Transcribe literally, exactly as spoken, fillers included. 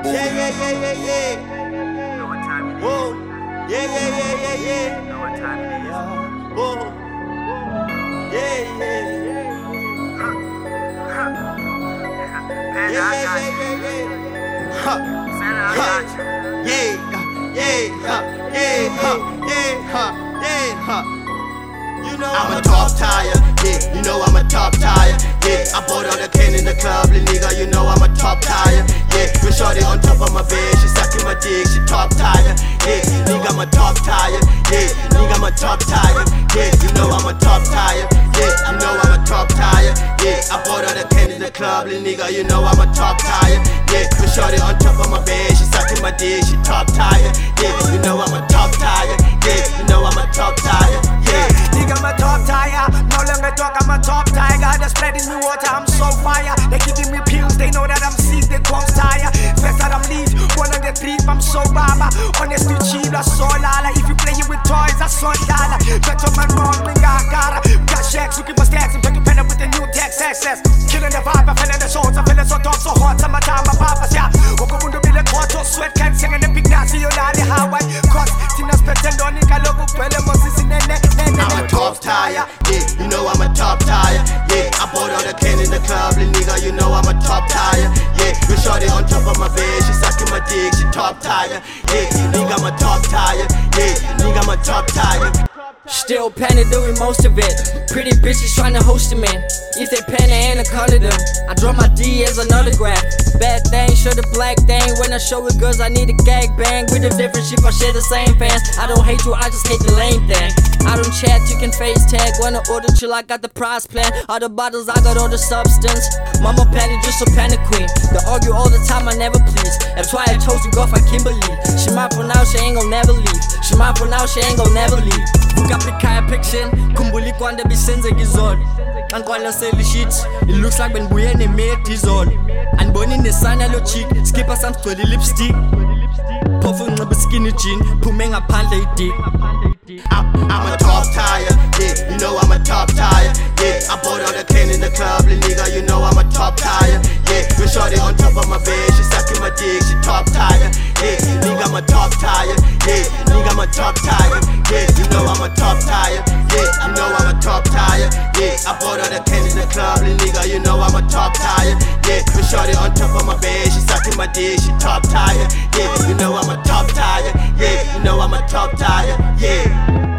Yeah, yeah, yeah, yeah, yeah. You know what time it is. Whoa. Yeah, yeah, yeah, yeah, yeah. You know what time it is. Whoa. Yeah, yeah. Panda, Yeah, I yeah, got yeah, you. yeah, yeah. Huh. Santa, I got you. Yeah, yeah, huh, yeah, huh, yeah, huh, yeah, huh. You know I'm a top tire, yeah, you know I'm a top tire, yeah. I bought all the ten in the club, little nigga, you know I'm a top tire, yeah. With shorty on top of my bed, she sucking my dick, she top tire, yeah. Nigga, I'm a top tire, yeah. Nigga, I'm a top tire, yeah. You know I'm a top tire, yeah. You know I'm a top tire, yeah. I bought all the ten in the club, little nigga, you know I'm a top tire, yeah. With shorty on top of my bed, she sucking my dick, she top tire, yeah. You know I'm a top tire, yeah. You know I'm a top tire, yeah. Nigga, I'm a top tire. No longer talk, I'm a top tiger. They're spreading me water, I'm so fire. They're giving me pills, they know that I'm sick, they gon' tire. Best that I'm lead, one on the trip, I'm so baba. Honestly, cheap, that's so lala. If you playing with toys, that's so dollar. Better man, wrong, we got gotta. Got shacks, looking for stacks, I'm taking pen up with the new text access. Killing the vibe, I'm feeling the souls, I'm feeling so tough, so hot. Summertime, my papa's yeah. Wako mundo bila koto, sweat can't sing in the big nazi, you know the Hawaii. Cause, Tinas pretend on it, I look up, well, I'm in the I'm a top tire, yeah, you know I'm a top tire, yeah. I bought all the ten in the club, little nigga, you know I'm a top tire, yeah. With shorty on top of my bed, she sucking my dick, she top tire, yeah. Nigga, I'm a top tire, yeah. Nigga, I'm a top tire. Still panic doing most of it. Pretty bitches trying to host them in. If they panic and I color them, I draw my D as an autograph. Bad thing, show the black thing. When I show it girls, I need a gag bang. With a different shit, I share the same fans. I don't hate you, I just hate the lame thing. I don't chat, you can face tag. When I order chill, I got the prize plan. All the bottles, I got all the substance. Mama panic, just a panic queen. They argue all the time, I never please. That's why I chose to go for Kimberly. She mine for now, she ain't gon' never leave. She mine for now, she ain't gon' never leave. Kaya fiction, kumbuli kwanda bisenze gizol. Ankwala seli shit, it looks like when we ne made dizol. And boni ne sana lo chick, skipper some stoli lipstick. Pofu ngabe skinny jean, pumenga panda dick. I'm a top tire, yeah, you know I'm a top tire, yeah. I bought all the ten in the club, little nigga, you know I'm a top tire, yeah. With shorty on top of my bed, she sucking my dick, she top tire, yeah. Nigga, I'm a top tire, yeah. Nigga, I'm a top tire, yeah. You know I'm a top tire, yeah. You know I'm a top tire, yeah. I bought all the ten in the club, little nigga, you know I'm a top tire, yeah. With shorty on top of my bed, she sucking my dick, she top tire, yeah. You know I'm a top tire, yeah. You know I'm a top tire, yeah.